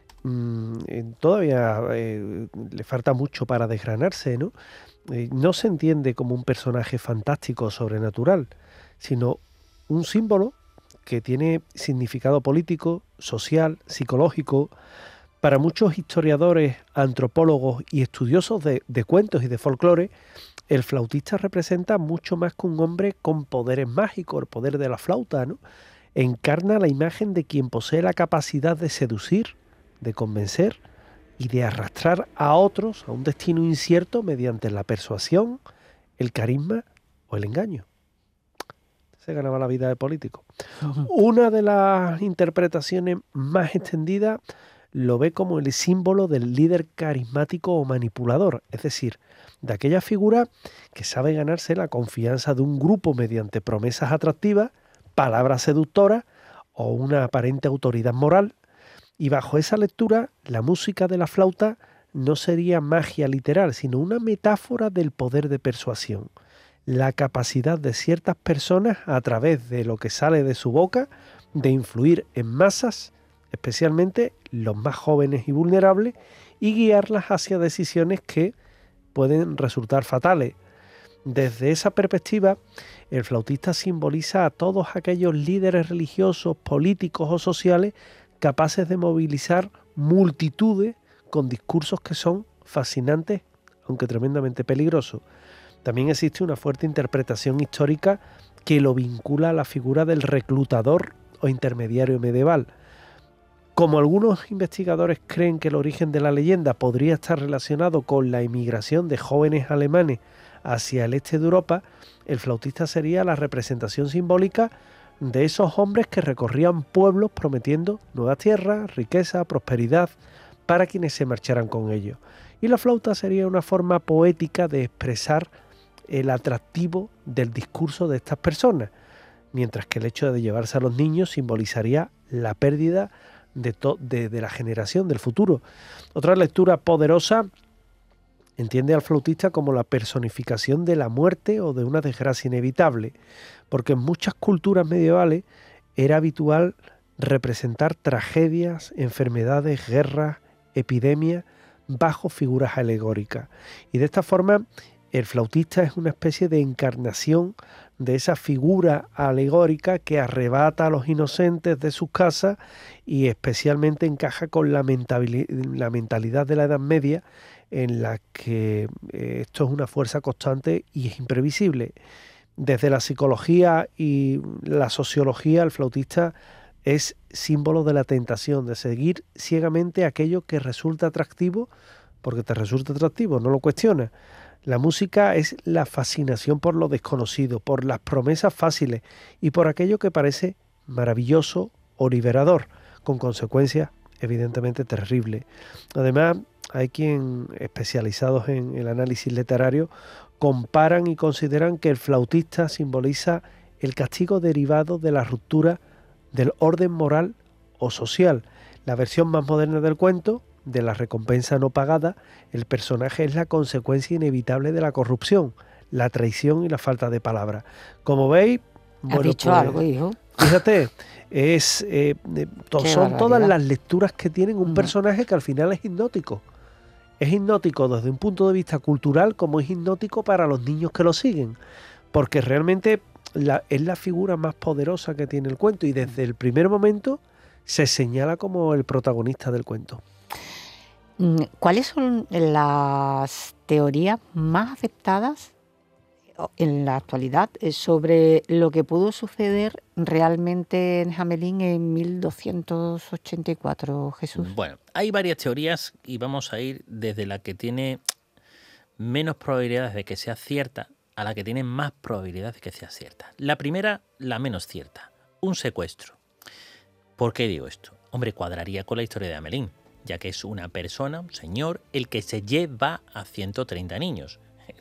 todavía le falta mucho para desgranarse, ¿no? No se entiende como un personaje fantástico o sobrenatural, sino un símbolo que tiene significado político, social, psicológico. Para muchos historiadores, antropólogos y estudiosos de cuentos y de folclore, el flautista representa mucho más que un hombre con poderes mágicos, el poder de la flauta, ¿no? Encarna la imagen de quien posee la capacidad de seducir, de convencer y de arrastrar a otros a un destino incierto mediante la persuasión, el carisma o el engaño. Se ganaba la vida de político. Una de las interpretaciones más extendidas lo ve como el símbolo del líder carismático o manipulador, es decir, de aquella figura que sabe ganarse la confianza de un grupo mediante promesas atractivas, palabras seductoras o una aparente autoridad moral. Y bajo esa lectura, la música de la flauta no sería magia literal, sino una metáfora del poder de persuasión, la capacidad de ciertas personas a través de lo que sale de su boca de influir en masas, especialmente los más jóvenes y vulnerables, y guiarlas hacia decisiones que pueden resultar fatales. Desde esa perspectiva, el flautista simboliza a todos aquellos líderes religiosos, políticos o sociales capaces de movilizar multitudes con discursos que son fascinantes, aunque tremendamente peligrosos. También existe una fuerte interpretación histórica que lo vincula a la figura del reclutador o intermediario medieval. Como algunos investigadores creen que el origen de la leyenda podría estar relacionado con la emigración de jóvenes alemanes hacia el este de Europa, el flautista sería la representación simbólica de esos hombres que recorrían pueblos prometiendo nuevas tierras, riqueza, prosperidad para quienes se marcharan con ellos. Y la flauta sería una forma poética de expresar el atractivo del discurso de estas personas, mientras que el hecho de llevarse a los niños simbolizaría la pérdida de la generación del futuro. Otra lectura poderosa entiende al flautista como la personificación de la muerte o de una desgracia inevitable, porque en muchas culturas medievales era habitual representar tragedias, enfermedades, guerras, epidemias bajo figuras alegóricas. Y de esta forma el flautista es una especie de encarnación de esa figura alegórica que arrebata a los inocentes de sus casas y especialmente encaja con la mentalidad de la Edad Media, en la que esto es una fuerza constante y es imprevisible. Desde la psicología y la sociología, el flautista es símbolo de la tentación, de seguir ciegamente aquello que resulta atractivo, porque te resulta atractivo, no lo cuestionas. La música es la fascinación por lo desconocido, por las promesas fáciles y por aquello que parece maravilloso o liberador, con consecuencias evidentemente terribles. Además, hay quien, especializados en el análisis literario, comparan y consideran que el flautista simboliza el castigo derivado de la ruptura del orden moral o social. La versión más moderna del cuento, de la recompensa no pagada, el personaje es la consecuencia inevitable de la corrupción, la traición y la falta de palabra. Como veis, ¿Has dicho algo, hijo? Fíjate, son todas las lecturas que tienen un personaje que al final es hipnótico. Es hipnótico desde un punto de vista cultural, como es hipnótico para los niños que lo siguen, porque realmente es la figura más poderosa que tiene el cuento y desde el primer momento se señala como el protagonista del cuento. ¿Cuáles son las teorías más aceptadas en la actualidad sobre lo que pudo suceder realmente en Hamelín en 1284, Jesús? Bueno, hay varias teorías y vamos a ir desde la que tiene menos probabilidades de que sea cierta a la que tiene más probabilidades de que sea cierta. La primera, la menos cierta, un secuestro. ¿Por qué digo esto? Hombre, cuadraría con la historia de Hamelín, ya que es una persona, un señor, el que se lleva a 130 niños.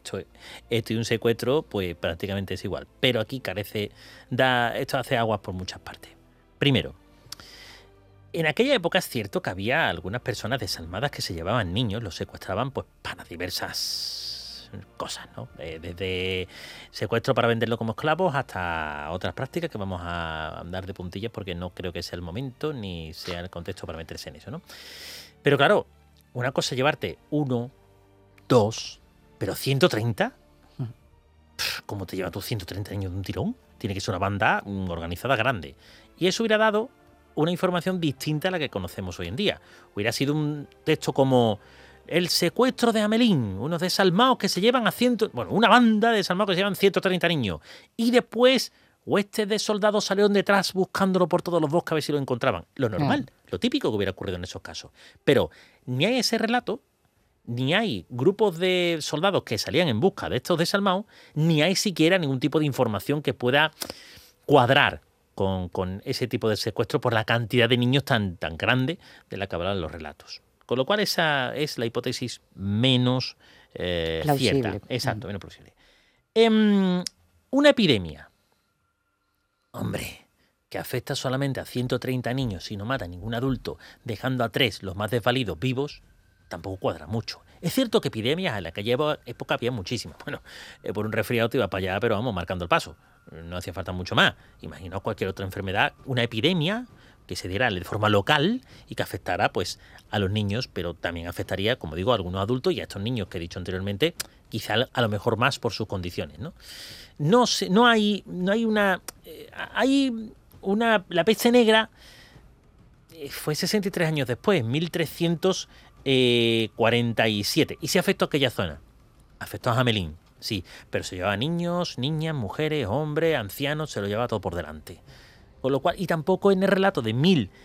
esto y un secuestro, pues prácticamente es igual. Pero aquí esto hace aguas por muchas partes. Primero, en aquella época es cierto que había algunas personas desalmadas que se llevaban niños, los secuestraban pues para diversas cosas, ¿no? Desde secuestro para venderlo como esclavos hasta otras prácticas que vamos a andar de puntillas porque no creo que sea el momento ni sea el contexto para meterse en eso, ¿no? Pero claro, una cosa es llevarte 1, 2, pero 130. ¿Cómo te llevas tú 130 niños de un tirón? Tiene que ser una banda organizada grande. Y eso hubiera dado una información distinta a la que conocemos hoy en día. Hubiera sido un texto como el secuestro de Hamelín, unos desalmados que se llevan una banda de desalmados que se llevan 130 niños. Y después huestes de soldados salieron detrás buscándolo por todos los bosques a ver si lo encontraban. Lo normal, lo típico que hubiera ocurrido en esos casos. Pero ni hay ese relato, ni hay grupos de soldados que salían en busca de estos desalmados, ni hay siquiera ningún tipo de información que pueda cuadrar con ese tipo de secuestro por la cantidad de niños tan grande de la que hablan los relatos. Con lo cual esa es la hipótesis menos cierta. Exacto, menos plausible. Una epidemia. Hombre, que afecta solamente a 130 niños y no mata a ningún adulto, dejando a 3, los más desvalidos, vivos, tampoco cuadra mucho. Es cierto que epidemias en aquella época había muchísimas. Bueno, por un resfriado te iba para allá, pero vamos, marcando el paso. No hacía falta mucho más. Imaginaos cualquier otra enfermedad, una epidemia que se diera de forma local y que afectara pues a los niños, pero también afectaría, como digo, a algunos adultos y a estos niños que he dicho anteriormente, quizá a lo mejor más por sus condiciones, ¿no? La peste negra fue 63 años después, 1347, y se afectó a aquella zona. Afectó a Hamelín, sí, pero se llevaba niños, niñas, mujeres, hombres, ancianos, se lo llevaba todo por delante. Con lo cual, y tampoco en el relato de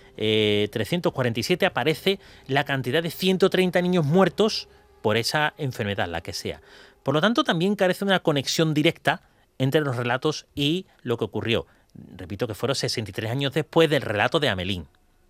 1347 aparece la cantidad de 130 niños muertos por esa enfermedad, la que sea. Por lo tanto, también carece de una conexión directa entre los relatos y lo que ocurrió. Repito que fueron 63 años después del relato de Hamelín.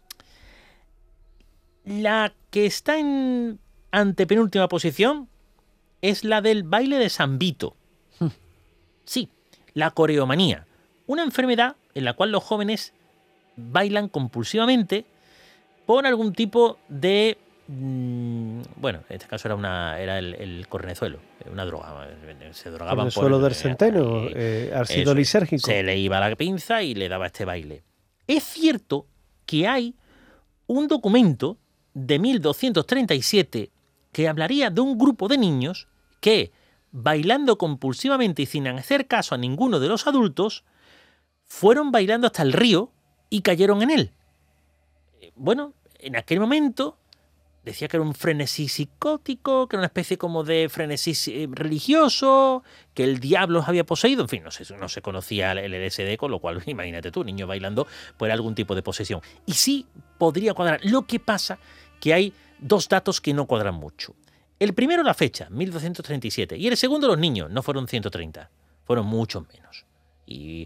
La que está en antepenúltima posición es la del baile de San Vito. Sí, la coreomanía. Una enfermedad en la cual los jóvenes bailan compulsivamente por algún tipo de... Bueno, en este caso era el cornezuelo, una droga. Se drogaban por el suelo del centeno, ácido lisérgico. Se le iba la pinza y le daba este baile. Es cierto que hay un documento de 1237 que hablaría de un grupo de niños que, bailando compulsivamente y sin hacer caso a ninguno de los adultos, fueron bailando hasta el río y cayeron en él. Bueno, en aquel momento decía que era un frenesí psicótico, que era una especie como de frenesí religioso, que el diablo los había poseído. En fin, no se conocía el LSD, con lo cual, imagínate tú, niños bailando, pues era algún tipo de posesión. Y sí podría cuadrar. Lo que pasa que hay dos datos que no cuadran mucho. El primero, la fecha, 1237. Y el segundo, los niños. No fueron 130, fueron muchos menos. Y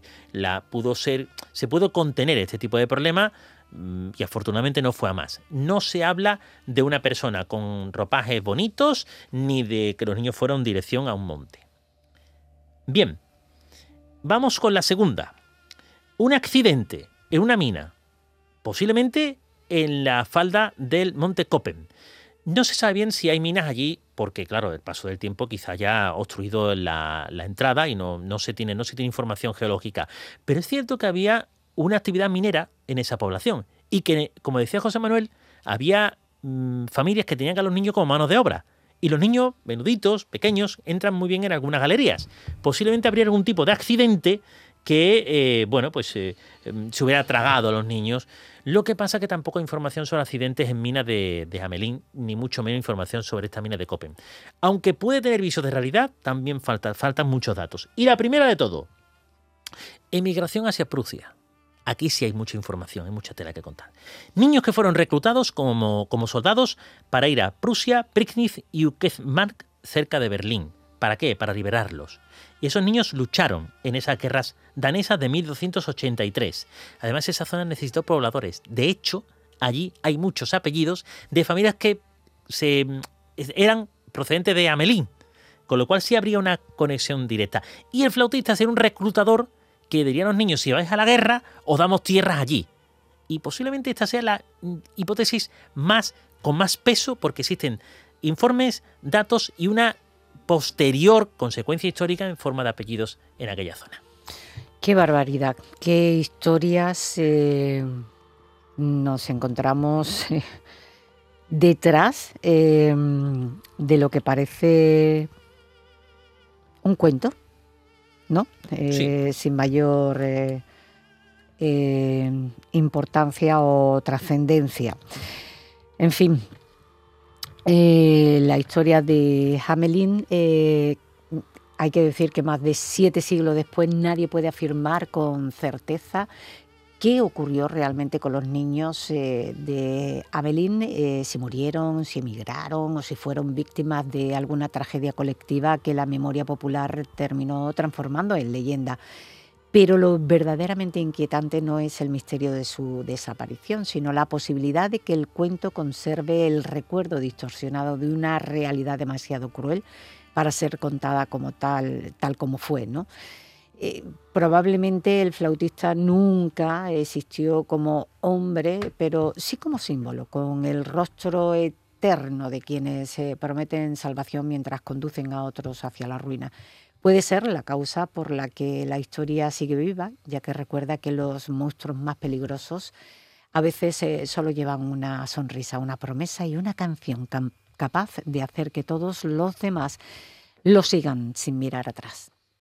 se pudo contener este tipo de problema y afortunadamente no fue a más. No se habla de una persona con ropajes bonitos ni de que los niños fueron en dirección a un monte. Bien, vamos con la segunda. Un accidente en una mina, posiblemente en la falda del monte Koppen. No se sabe bien si hay minas allí, porque claro, el paso del tiempo quizá haya obstruido la entrada y no se tiene información geológica. Pero es cierto que había una actividad minera en esa población y que, como decía José Manuel, había familias que tenían a los niños como manos de obra. Y los niños, menuditos, pequeños, entran muy bien en algunas galerías. Posiblemente habría algún tipo de accidente que, se hubiera tragado a los niños. Lo que pasa que tampoco hay información sobre accidentes en minas de Hamelín, ni mucho menos información sobre esta mina de Koppen. Aunque puede tener visos de realidad, también faltan muchos datos. Y la primera de todo, emigración hacia Prusia. Aquí sí hay mucha información, hay mucha tela que contar. Niños que fueron reclutados como soldados para ir a Prusia, Prignitz y Uckermark, cerca de Berlín. ¿Para qué? Para liberarlos. Y esos niños lucharon en esas guerras danesas de 1283. Además, esa zona necesitó pobladores. De hecho, allí hay muchos apellidos de familias que eran procedentes de Hamelín. Con lo cual sí habría una conexión directa. Y el flautista sería un reclutador que diría a los niños, si vais a la guerra, os damos tierras allí. Y posiblemente esta sea la hipótesis con más peso, porque existen informes, datos y una posterior consecuencia histórica en forma de apellidos en aquella zona. Qué barbaridad, qué historias nos encontramos detrás de lo que parece un cuento, ¿no? Sí. Sin mayor importancia o trascendencia. En fin, la historia de Hamelin, hay que decir que más de 7 siglos después nadie puede afirmar con certeza qué ocurrió realmente con los niños de Hamelin, si murieron, si emigraron o si fueron víctimas de alguna tragedia colectiva que la memoria popular terminó transformando en leyenda. Pero lo verdaderamente inquietante no es el misterio de su desaparición, sino la posibilidad de que el cuento conserve el recuerdo distorsionado de una realidad demasiado cruel para ser contada como tal como fue, ¿no? Probablemente el flautista nunca existió como hombre, pero sí como símbolo, con el rostro eterno de quienes prometen salvación mientras conducen a otros hacia la ruina. Puede ser la causa por la que la historia sigue viva, ya que recuerda que los monstruos más peligrosos a veces solo llevan una sonrisa, una promesa y una canción capaz de hacer que todos los demás lo sigan sin mirar atrás.